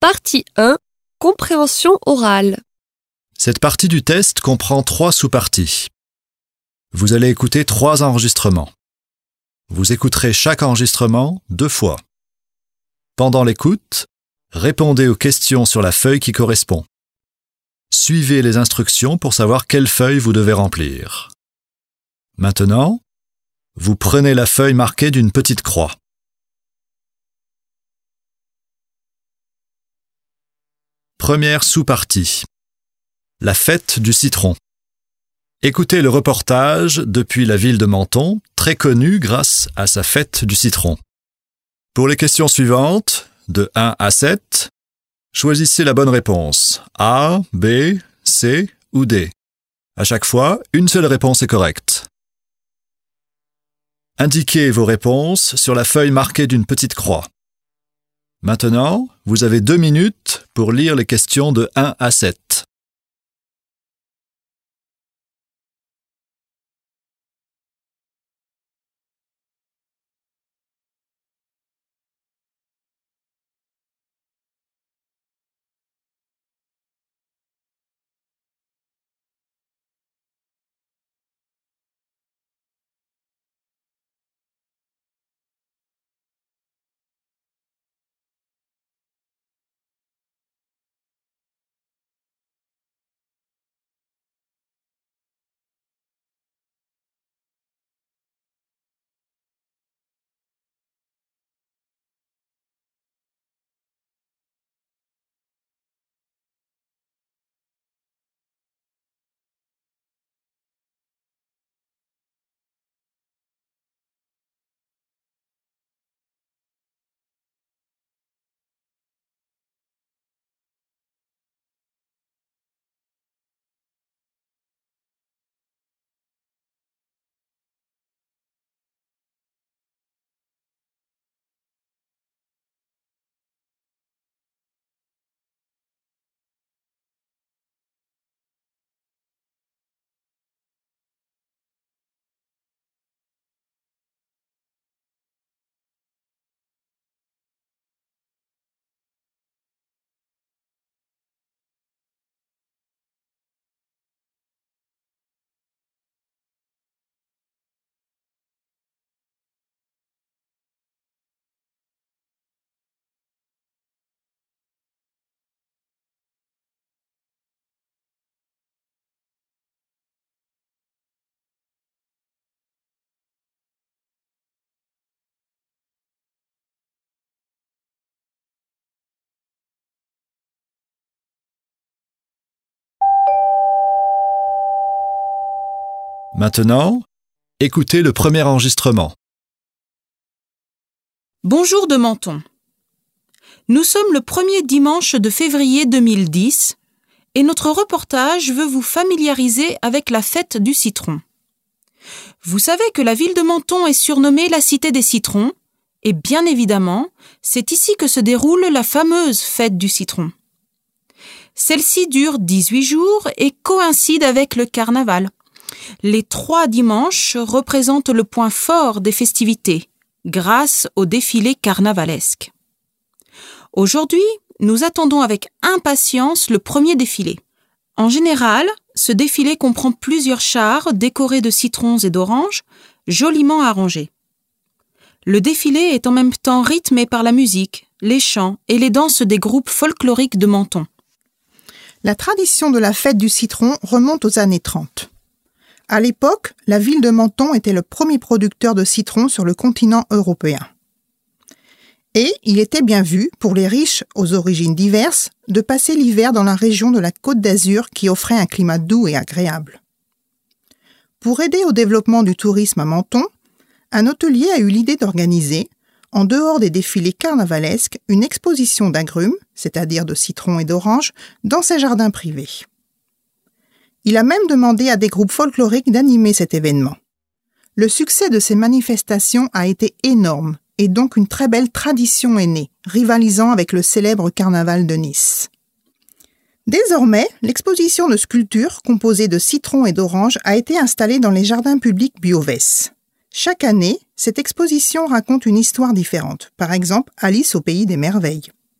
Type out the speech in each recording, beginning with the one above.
Partie 1. Compréhension orale. Cette partie du test comprend 3 sous-parties. Vous allez écouter 3 enregistrements. Vous écouterez chaque enregistrement 2 fois. Pendant l'écoute, répondez aux questions sur la feuille qui correspond. Suivez les instructions pour savoir quelle feuille vous devez remplir. Maintenant, vous prenez la feuille marquée d'une petite croix. Première sous-partie. La fête du citron. Écoutez le reportage depuis la ville de Menton, très connue grâce à sa fête du citron. Pour les questions suivantes, de 1 à 7, choisissez la bonne réponse, A, B, C ou D. À chaque fois, une seule réponse est correcte. Indiquez vos réponses sur la feuille marquée d'une petite croix. Maintenant, vous avez 2 minutes pour lire les questions de 1 à 7. Maintenant, écoutez le premier enregistrement. Bonjour de Menton. Nous sommes le premier dimanche de février 2010 et notre reportage veut vous familiariser avec la fête du citron. Vous savez que la ville de Menton est surnommée la cité des citrons et bien évidemment, c'est ici que se déroule la fameuse fête du citron. Celle-ci dure 18 jours et coïncide avec le carnaval. Les 3 dimanches représentent le point fort des festivités, grâce au défilé carnavalesque. Aujourd'hui, nous attendons avec impatience le premier défilé. En général, ce défilé comprend plusieurs chars décorés de citrons et d'oranges, joliment arrangés. Le défilé est en même temps rythmé par la musique, les chants et les danses des groupes folkloriques de Menton. La tradition de la fête du citron remonte aux années 30. À l'époque, la ville de Menton était le premier producteur de citron sur le continent européen. Et il était bien vu, pour les riches aux origines diverses, de passer l'hiver dans la région de la Côte d'Azur qui offrait un climat doux et agréable. Pour aider au développement du tourisme à Menton, un hôtelier a eu l'idée d'organiser, en dehors des défilés carnavalesques, une exposition d'agrumes, c'est-à-dire de citrons et d'oranges, dans ses jardins privés. Il a même demandé à des groupes folkloriques d'animer cet événement. Le succès de ces manifestations a été énorme et donc une très belle tradition est née, rivalisant avec le célèbre carnaval de Nice. Désormais, l'exposition de sculptures composée de citrons et d'oranges a été installée dans les jardins publics Biovès. Chaque année, cette exposition raconte une histoire différente, par exemple Alice au pays des merveilles.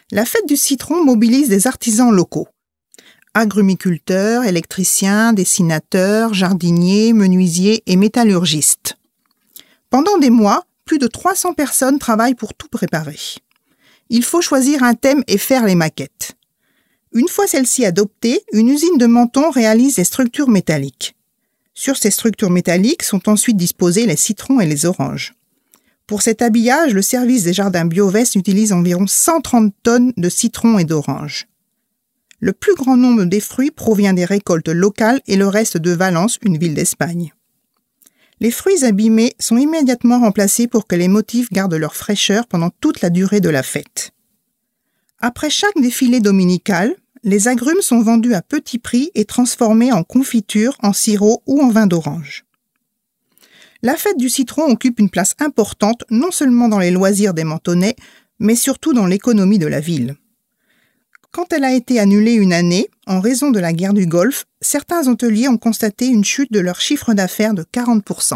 La fête du citron mobilise des artisans locaux. Agrumiculteurs, électriciens, dessinateurs, jardiniers, menuisiers et métallurgistes. Pendant des mois, plus de 300 personnes travaillent pour tout préparer. Il faut choisir un thème et faire les maquettes. Une fois celle-ci adoptée, une usine de Menton réalise des structures métalliques. Sur ces structures métalliques sont ensuite disposés les citrons et les oranges. Pour cet habillage, le service des jardins Biovest utilise environ 130 tonnes de citrons et d'oranges. Le plus grand nombre des fruits provient des récoltes locales et le reste de Valence, une ville d'Espagne. Les fruits abîmés sont immédiatement remplacés pour que les motifs gardent leur fraîcheur pendant toute la durée de la fête. Après chaque défilé dominical, les agrumes sont vendus à petit prix et transformés en confiture, en sirop ou en vin d'orange. La fête du citron occupe une place importante non seulement dans les loisirs des Mentonnais, mais surtout dans l'économie de la ville. Quand elle a été annulée une année, en raison de la guerre du Golfe, certains hôteliers ont constaté une chute de leur chiffre d'affaires de 40%.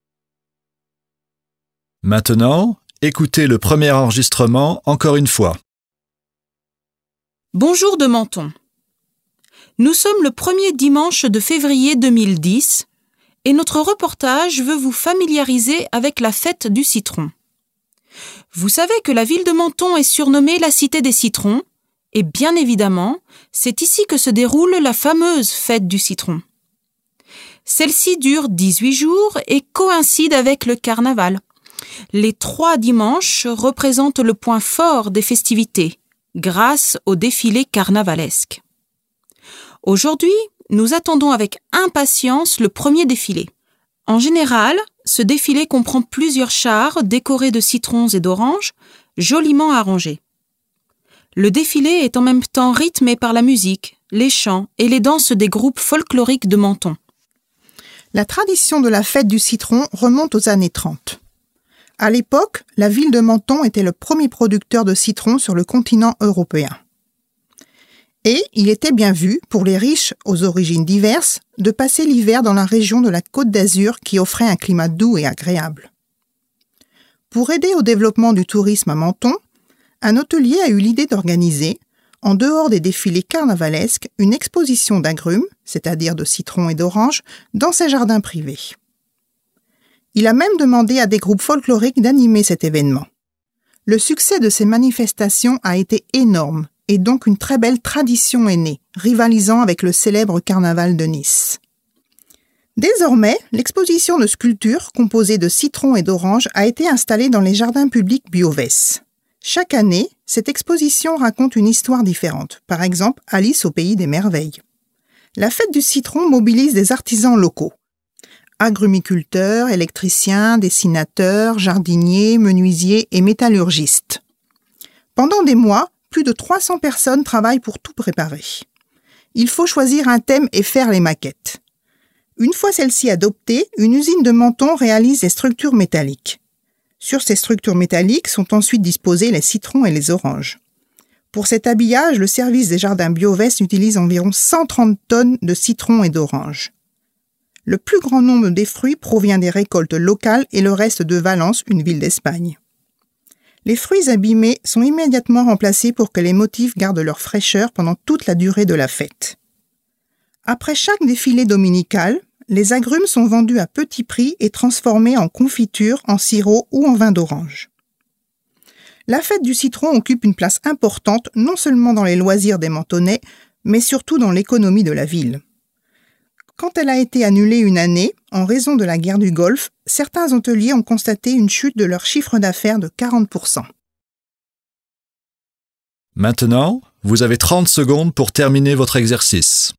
Maintenant, écoutez le premier enregistrement encore une fois. Bonjour de Menton. Nous sommes le premier dimanche de février 2010 et notre reportage veut vous familiariser avec la fête du citron. Vous savez que la ville de Menton est surnommée la cité des citrons et bien évidemment, c'est ici que se déroule la fameuse fête du citron. Celle-ci dure 18 jours et coïncide avec le carnaval. Les 3 dimanches représentent le point fort des festivités, grâce au défilé carnavalesque. Aujourd'hui, nous attendons avec impatience le premier défilé. En général, ce défilé comprend plusieurs chars décorés de citrons et d'oranges, joliment arrangés. Le défilé est en même temps rythmé par la musique, les chants et les danses des groupes folkloriques de Menton. La tradition de la fête du citron remonte aux années 30. À l'époque, la ville de Menton était le premier producteur de citrons sur le continent européen. Et il était bien vu, pour les riches aux origines diverses, de passer l'hiver dans la région de la Côte d'Azur qui offrait un climat doux et agréable. Pour aider au développement du tourisme à Menton, un hôtelier a eu l'idée d'organiser, en dehors des défilés carnavalesques, une exposition d'agrumes, c'est-à-dire de citrons et d'oranges, dans ses jardins privés. Il a même demandé à des groupes folkloriques d'animer cet événement. Le succès de ces manifestations a été énorme et donc une très belle tradition est née, rivalisant avec le célèbre carnaval de Nice. Désormais, l'exposition de sculptures composée de citrons et d'oranges a été installée dans les jardins publics Biovest. Chaque année, cette exposition raconte une histoire différente, par exemple Alice au pays des merveilles. La fête du citron mobilise des artisans locaux. Agrumiculteurs, électriciens, dessinateurs, jardiniers, menuisiers et métallurgistes. Pendant des mois, plus de 300 personnes travaillent pour tout préparer. Il faut choisir un thème et faire les maquettes. Une fois celle-ci adoptée, une usine de Menton réalise des structures métalliques. Sur ces structures métalliques sont ensuite disposés les citrons et les oranges. Pour cet habillage, le service des jardins Biovest utilise environ 130 tonnes de citrons et d'oranges. Le plus grand nombre des fruits provient des récoltes locales et le reste de Valence, une ville d'Espagne. Les fruits abîmés sont immédiatement remplacés pour que les motifs gardent leur fraîcheur pendant toute la durée de la fête. Après chaque défilé dominical, les agrumes sont vendus à petit prix et transformés en confiture, en sirop ou en vin d'orange. La fête du citron occupe une place importante non seulement dans les loisirs des Mentonnais, mais surtout dans l'économie de la ville. Quand elle a été annulée une année, en raison de la guerre du Golfe, certains hôteliers ont constaté une chute de leur chiffre d'affaires de 40%. Maintenant, vous avez 30 secondes pour terminer votre exercice.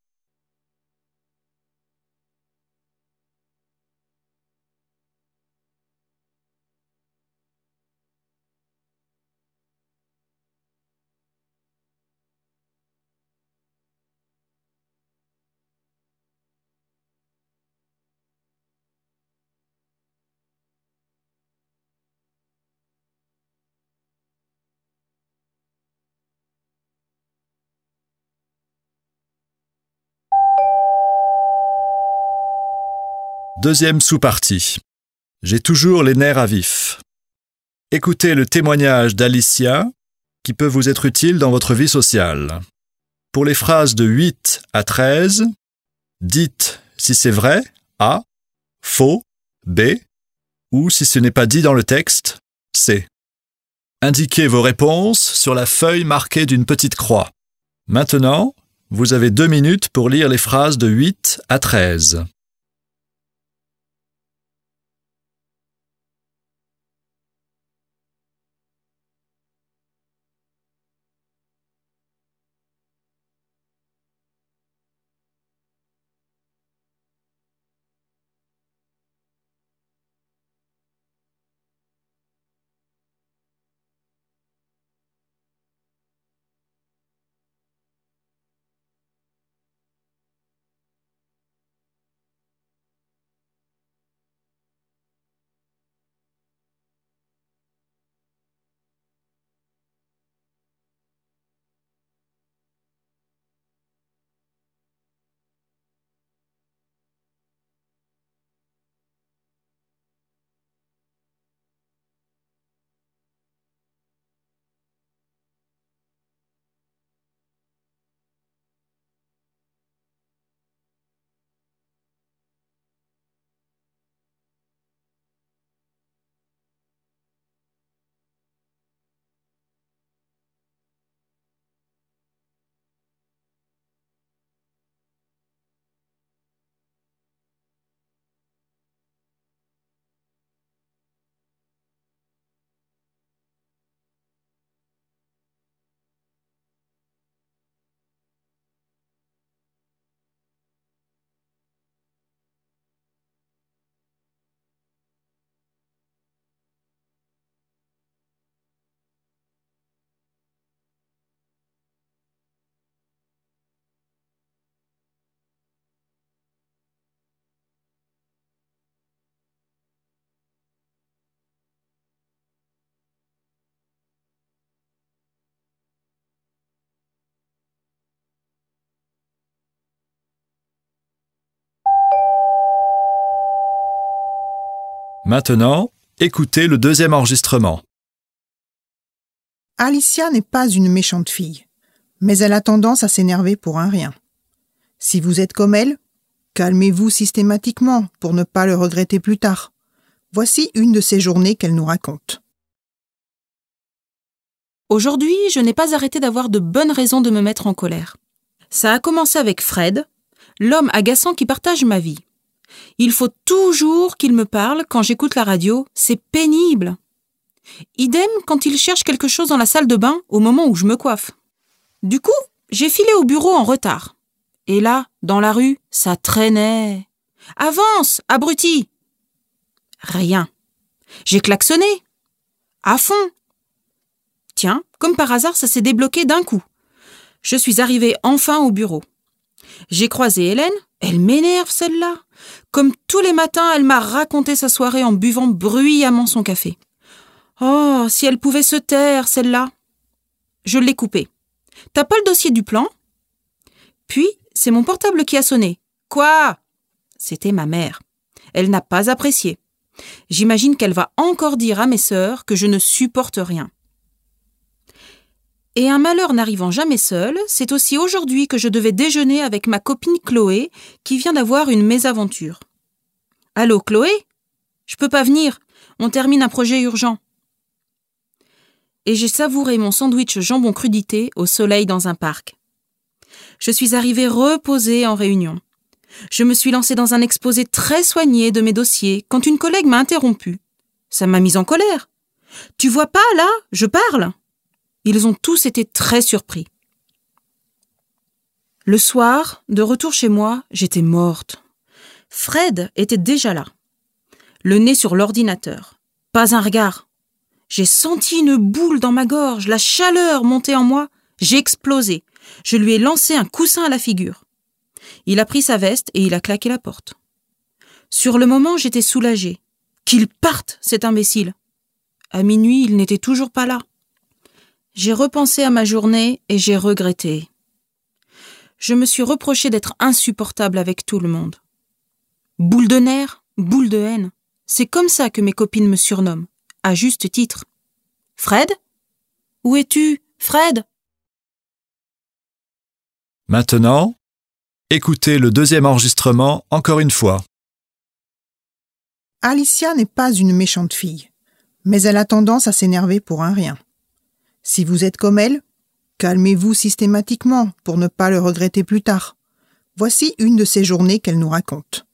Deuxième sous-partie. J'ai toujours les nerfs à vif. Écoutez le témoignage d'Alicia qui peut vous être utile dans votre vie sociale. Pour les phrases de 8 à 13, dites si c'est vrai, A, faux, B, ou si ce n'est pas dit dans le texte, C. Indiquez vos réponses sur la feuille marquée d'une petite croix. Maintenant, vous avez 2 minutes pour lire les phrases de 8 à 13. Maintenant, écoutez le deuxième enregistrement. Alicia n'est pas une méchante fille, mais elle a tendance à s'énerver pour un rien. Si vous êtes comme elle, calmez-vous systématiquement pour ne pas le regretter plus tard. Voici une de ces journées qu'elle nous raconte. Aujourd'hui, je n'ai pas arrêté d'avoir de bonnes raisons de me mettre en colère. Ça a commencé avec Fred, l'homme agaçant qui partage ma vie. Il faut toujours qu'il me parle quand j'écoute la radio, c'est pénible. Idem quand il cherche quelque chose dans la salle de bain au moment où je me coiffe. Du coup, j'ai filé au bureau en retard. Et là, dans la rue, ça traînait. « Avance, abruti !» Rien. J'ai klaxonné. À fond. Tiens, comme par hasard, ça s'est débloqué d'un coup. Je suis arrivée enfin au bureau. J'ai croisé Hélène, elle m'énerve celle-là. Comme tous les matins, elle m'a raconté sa soirée en buvant bruyamment son café. Oh, si elle pouvait se taire, celle-là. Je l'ai coupée. T'as pas le dossier du plan ? Puis, c'est mon portable qui a sonné. Quoi ? C'était ma mère. Elle n'a pas apprécié. J'imagine qu'elle va encore dire à mes sœurs que je ne supporte rien. Et un malheur n'arrivant jamais seul, c'est aussi aujourd'hui que je devais déjeuner avec ma copine Chloé, qui vient d'avoir une mésaventure. « Allô, Chloé ? Je peux pas venir, on termine un projet urgent. » Et j'ai savouré mon sandwich jambon crudité au soleil dans un parc. Je suis arrivée reposée en réunion. Je me suis lancée dans un exposé très soigné de mes dossiers quand une collègue m'a interrompue. Ça m'a mise en colère. « Tu vois pas, là, je parle !» Ils ont tous été très surpris. Le soir, de retour chez moi, j'étais morte. Fred était déjà là. Le nez sur l'ordinateur. Pas un regard. J'ai senti une boule dans ma gorge, la chaleur montait en moi. J'ai explosé. Je lui ai lancé un coussin à la figure. Il a pris sa veste et il a claqué la porte. Sur le moment, j'étais soulagée. Qu'il parte, cet imbécile. À minuit, il n'était toujours pas là. J'ai repensé à ma journée et j'ai regretté. Je me suis reproché d'être insupportable avec tout le monde. Boule de nerfs, boule de haine. C'est comme ça que mes copines me surnomment, à juste titre. Fred ? Où es-tu ? Fred! Maintenant, écoutez le deuxième enregistrement encore une fois. Alicia n'est pas une méchante fille, mais elle a tendance à s'énerver pour un rien. Si vous êtes comme elle, calmez-vous systématiquement pour ne pas le regretter plus tard. Voici une de ces journées qu'elle nous raconte.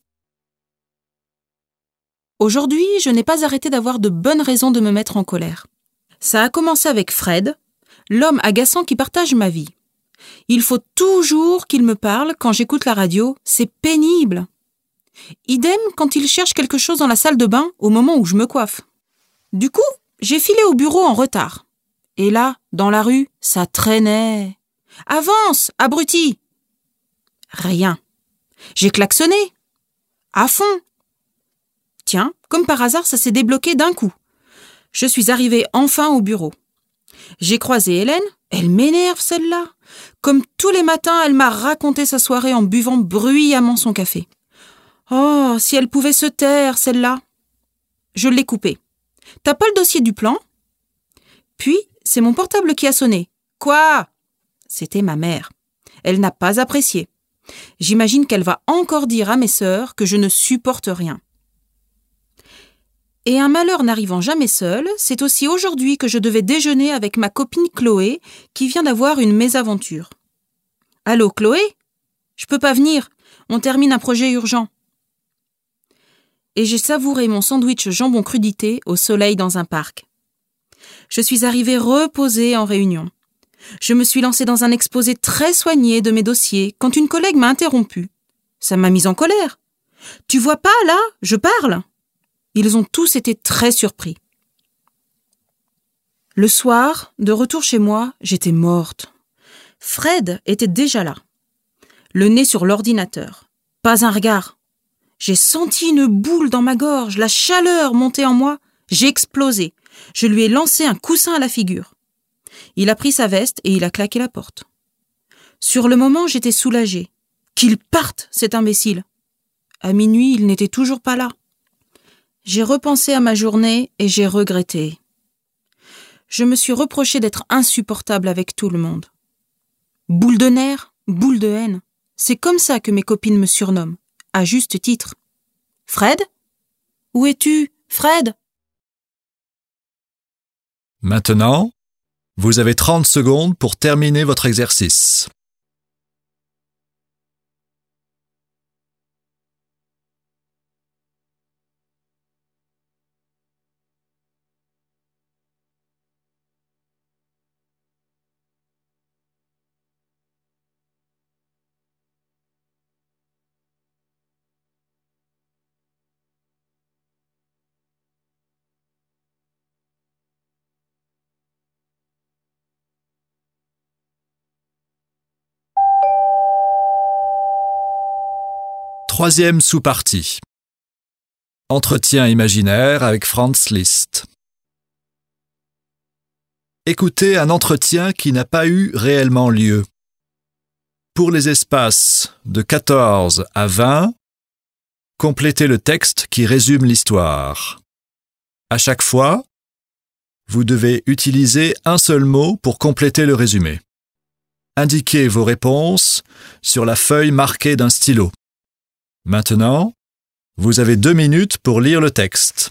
Aujourd'hui, je n'ai pas arrêté d'avoir de bonnes raisons de me mettre en colère. Ça a commencé avec Fred, l'homme agaçant qui partage ma vie. Il faut toujours qu'il me parle quand j'écoute la radio, c'est pénible. Idem quand il cherche quelque chose dans la salle de bain au moment où je me coiffe. Du coup, j'ai filé au bureau en retard. Et là, dans la rue, ça traînait. « Avance, abruti !» Rien. J'ai klaxonné. À fond. Tiens, comme par hasard, ça s'est débloqué d'un coup. Je suis arrivée enfin au bureau. J'ai croisé Hélène. Elle m'énerve, celle-là. Comme tous les matins, elle m'a raconté sa soirée en buvant bruyamment son café. Oh, si elle pouvait se taire, celle-là. Je l'ai coupée. T'as pas le dossier du plan ? Puis, c'est mon portable qui a sonné. Quoi ? C'était ma mère. Elle n'a pas apprécié. J'imagine qu'elle va encore dire à mes sœurs que je ne supporte rien. Et un malheur n'arrivant jamais seul, c'est aussi aujourd'hui que je devais déjeuner avec ma copine Chloé, qui vient d'avoir une mésaventure. « Allô, Chloé ? Je peux pas venir. On termine un projet urgent. » Et j'ai savouré mon sandwich jambon crudité au soleil dans un parc. Je suis arrivée reposée en réunion. Je me suis lancée dans un exposé très soigné de mes dossiers quand une collègue m'a interrompue. Ça m'a mise en colère. « Tu vois pas, là, je parle !» Ils ont tous été très surpris. Le soir, de retour chez moi, j'étais morte. Fred était déjà là. Le nez sur l'ordinateur. Pas un regard. J'ai senti une boule dans ma gorge, la chaleur montait en moi. J'ai explosé. Je lui ai lancé un coussin à la figure. Il a pris sa veste et il a claqué la porte. Sur le moment, j'étais soulagée. Qu'il parte, cet imbécile. À minuit, il n'était toujours pas là. J'ai repensé à ma journée et j'ai regretté. Je me suis reproché d'être insupportable avec tout le monde. Boule de nerfs, boule de haine. C'est comme ça que mes copines me surnomment, à juste titre. Fred ? Où es-tu, Fred ? Maintenant, vous avez 30 secondes pour terminer votre exercice. Troisième sous-partie. Entretien imaginaire avec Franz Liszt. Écoutez un entretien qui n'a pas eu réellement lieu. Pour les espaces de 14 à 20, complétez le texte qui résume l'histoire. À chaque fois, vous devez utiliser un seul mot pour compléter le résumé. Indiquez vos réponses sur la feuille marquée d'un stylo. Maintenant, vous avez 2 minutes pour lire le texte.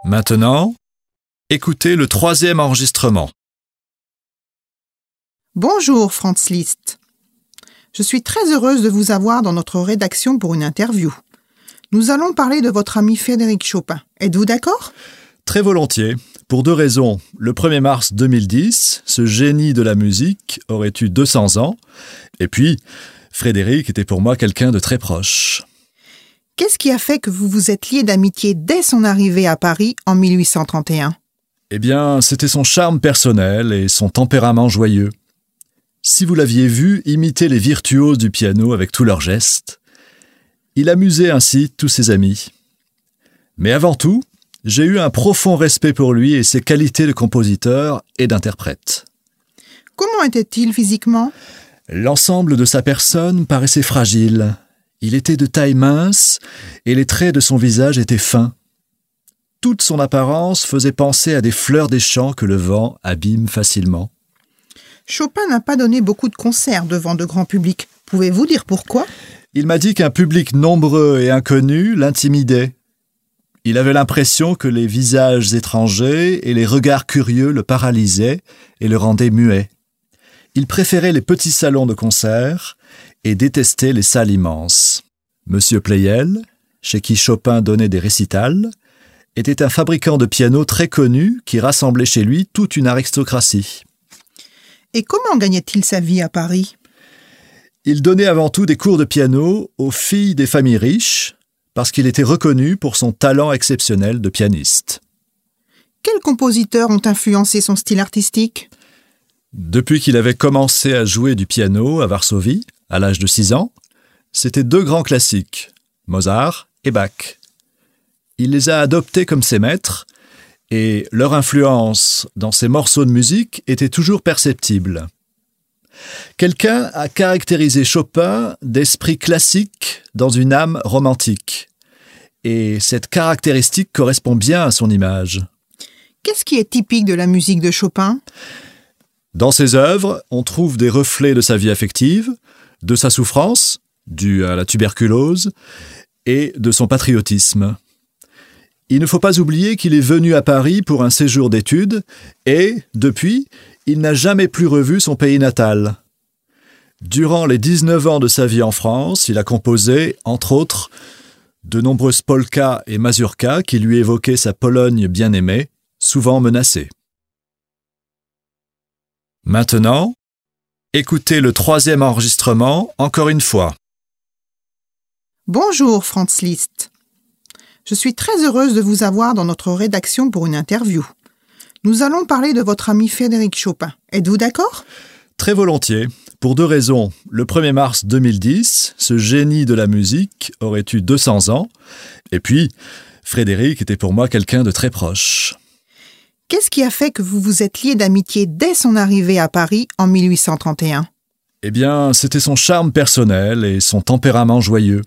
Maintenant, écoutez le troisième enregistrement. Bonjour Franz Liszt. Je suis très heureuse de vous avoir dans notre rédaction pour une interview. Nous allons parler de votre ami Frédéric Chopin. Êtes-vous d'accord ? Très volontiers, pour deux raisons. Le 1er mars 2010, ce génie de la musique aurait eu 200 ans. Et puis, Frédéric était pour moi quelqu'un de très proche. Qu'est-ce qui a fait que vous vous êtes liés d'amitié dès son arrivée à Paris en 1831 ? Eh bien, c'était son charme personnel et son tempérament joyeux. Si vous l'aviez vu imiter les virtuoses du piano avec tous leurs gestes, il amusait ainsi tous ses amis. Mais avant tout, j'ai eu un profond respect pour lui et ses qualités de compositeur et d'interprète. Comment était-il physiquement ? L'ensemble de sa personne paraissait fragile. Il était de taille mince et les traits de son visage étaient fins. Toute son apparence faisait penser à des fleurs des champs que le vent abîme facilement. Chopin n'a pas donné beaucoup de concerts devant de grands publics. Pouvez-vous dire pourquoi ? Il m'a dit qu'un public nombreux et inconnu l'intimidait. Il avait l'impression que les visages étrangers et les regards curieux le paralysaient et le rendaient muet. Il préférait les petits salons de concert et détestait les salles immenses. Monsieur Pleyel, chez qui Chopin donnait des récitals, était un fabricant de pianos très connu qui rassemblait chez lui toute une aristocratie. Et comment gagnait-il sa vie à Paris ? Il donnait avant tout des cours de piano aux filles des familles riches, parce qu'il était reconnu pour son talent exceptionnel de pianiste. Quels compositeurs ont influencé son style artistique ? Depuis qu'il avait commencé à jouer du piano à Varsovie, à l'âge de 6 ans, c'était deux grands classiques, Mozart et Bach. Il les a adoptés comme ses maîtres, et leur influence dans ses morceaux de musique était toujours perceptible. Quelqu'un a caractérisé Chopin d'esprit classique dans une âme romantique, et cette caractéristique correspond bien à son image. Qu'est-ce qui est typique de la musique de Chopin ? Dans ses œuvres, on trouve des reflets de sa vie affective, de sa souffrance, due à la tuberculose, et de son patriotisme. Il ne faut pas oublier qu'il est venu à Paris pour un séjour d'études et, depuis, il n'a jamais plus revu son pays natal. Durant les 19 ans de sa vie en France, il a composé, entre autres, de nombreuses polkas et mazurkas qui lui évoquaient sa Pologne bien-aimée, souvent menacée. Maintenant, écoutez le troisième enregistrement encore une fois. Bonjour Franz Liszt. Je suis très heureuse de vous avoir dans notre rédaction pour une interview. Nous allons parler de votre ami Frédéric Chopin. Êtes-vous d'accord ? Très volontiers, pour deux raisons. Le 1er mars 2010, ce génie de la musique aurait eu 200 ans. Et puis, Frédéric était pour moi quelqu'un de très proche. Qu'est-ce qui a fait que vous vous êtes liés d'amitié dès son arrivée à Paris en 1831 ? Eh bien, c'était son charme personnel et son tempérament joyeux.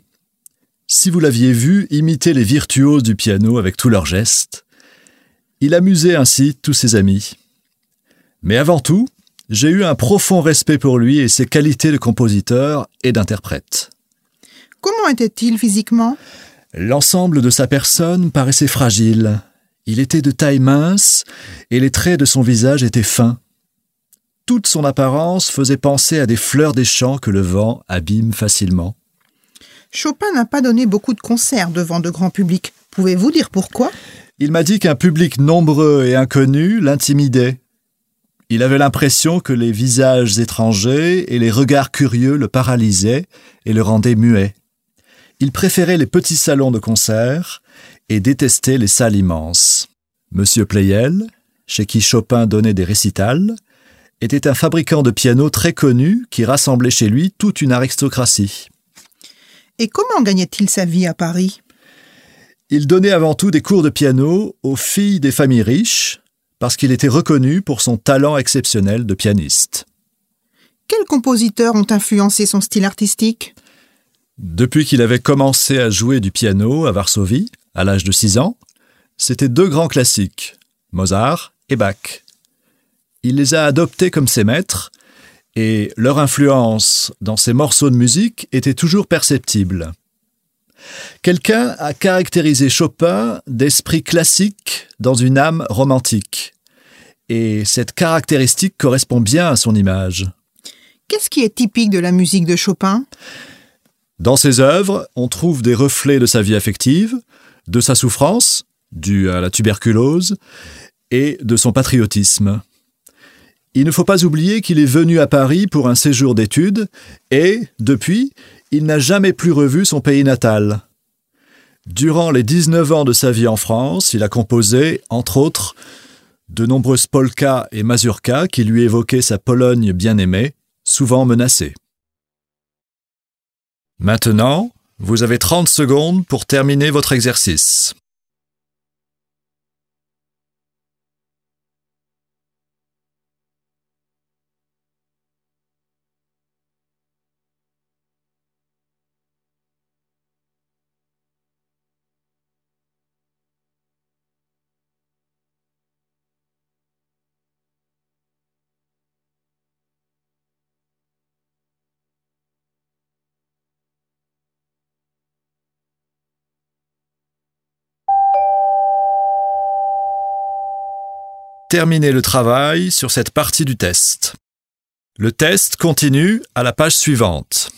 Si vous l'aviez vu imiter les virtuoses du piano avec tous leurs gestes, il amusait ainsi tous ses amis. Mais avant tout, j'ai eu un profond respect pour lui et ses qualités de compositeur et d'interprète. Comment était-il physiquement ? L'ensemble de sa personne paraissait fragile. Il était de taille mince et les traits de son visage étaient fins. Toute son apparence faisait penser à des fleurs des champs que le vent abîme facilement. Chopin n'a pas donné beaucoup de concerts devant de grands publics. Pouvez-vous dire pourquoi ? Il m'a dit qu'un public nombreux et inconnu l'intimidait. Il avait l'impression que les visages étrangers et les regards curieux le paralysaient et le rendaient muet. Il préférait les petits salons de concert et détestait les salles immenses. Monsieur Pleyel, chez qui Chopin donnait des récitals, était un fabricant de pianos très connu qui rassemblait chez lui toute une aristocratie. Et comment gagnait-il sa vie à Paris ? Il donnait avant tout des cours de piano aux filles des familles riches, parce qu'il était reconnu pour son talent exceptionnel de pianiste. Quels compositeurs ont influencé son style artistique ? Depuis qu'il avait commencé à jouer du piano à Varsovie, à l'âge de 6 ans, c'était deux grands classiques, Mozart et Bach. Il les a adoptés comme ses maîtres, et leur influence dans ses morceaux de musique était toujours perceptible. Quelqu'un a caractérisé Chopin d'esprit classique dans une âme romantique. Et cette caractéristique correspond bien à son image. Qu'est-ce qui est typique de la musique de Chopin ? Dans ses œuvres, on trouve des reflets de sa vie affective, de sa souffrance, due à la tuberculose, et de son patriotisme. Il ne faut pas oublier qu'il est venu à Paris pour un séjour d'études et, depuis, il n'a jamais plus revu son pays natal. Durant les 19 ans de sa vie en France, il a composé, entre autres, de nombreuses polkas et mazurkas qui lui évoquaient sa Pologne bien-aimée, souvent menacée. Maintenant, vous avez 30 secondes pour terminer votre exercice. Terminez le travail sur cette partie du test. Le test continue à la page suivante.